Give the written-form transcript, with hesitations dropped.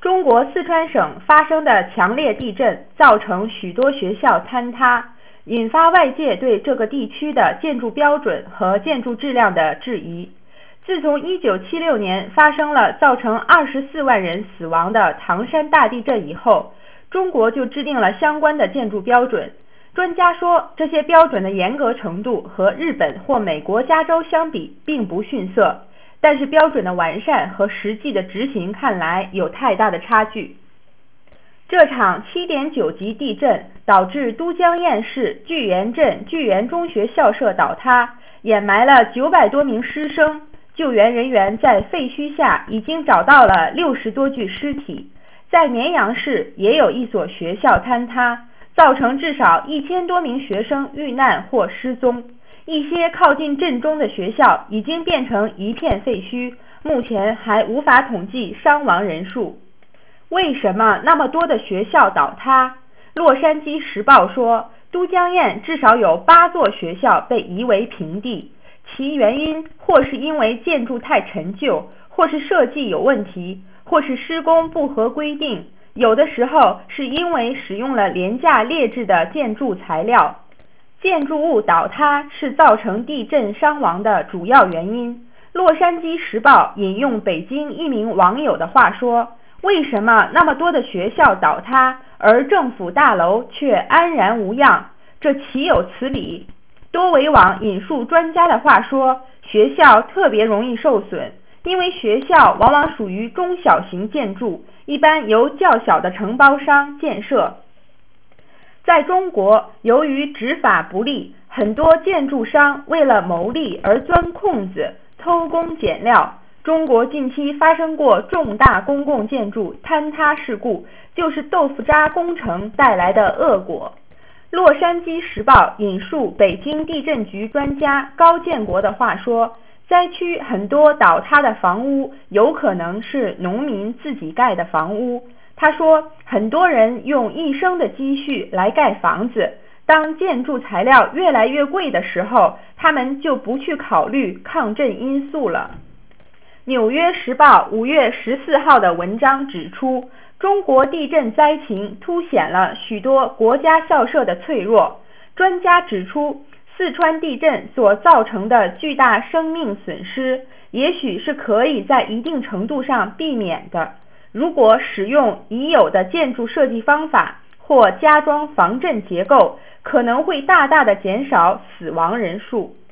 中国四川省发生的强烈地震造成许多学校坍塌，引发外界对这个地区的建筑标准和建筑质量的质疑。自从1976年发生了造成24万人死亡的唐山大地震以后，中国就制定了相关的建筑标准。专家说，这些标准的严格程度和日本或美国加州相比并不逊色，但是标准的完善和实际的执行看来有太大的差距。这场7.9级地震导致都江堰市巨源镇巨源中学校舍倒塌，掩埋了900多名师生。救援人员在废墟下已经找到了60多具尸体。在绵阳市也有一所学校坍塌，造成至少1000多名学生遇难或失踪。一些靠近震中的学校已经变成一片废墟，目前还无法统计伤亡人数。为什么那么多的学校倒塌？洛杉矶时报说，都江堰至少有8座学校被夷为平地，其原因或是因为建筑太陈旧，或是设计有问题，或是施工不合规定，有的时候是因为使用了廉价劣质的建筑材料。建筑物倒塌是造成地震伤亡的主要原因。洛杉矶时报引用北京一名网友的话说，为什么那么多的学校倒塌，而政府大楼却安然无恙？这岂有此理？多维网引述专家的话说，学校特别容易受损，因为学校往往属于中小型建筑，一般由较小的承包商建设。在中国，由于执法不力，很多建筑商为了牟利而钻空子，偷工减料。中国近期发生过重大公共建筑坍塌事故，就是豆腐渣工程带来的恶果。洛杉矶时报引述北京地震局专家高建国的话说，灾区很多倒塌的房屋有可能是农民自己盖的房屋。他说，很多人用一生的积蓄来盖房子，当建筑材料越来越贵的时候，他们就不去考虑抗震因素了。纽约时报5月14号的文章指出，中国地震灾情凸显了许多国家校舍的脆弱。专家指出，四川地震所造成的巨大生命损失，也许是可以在一定程度上避免的。如果使用已有的建筑设计方法或加装防震结构，可能会大大的减少死亡人数。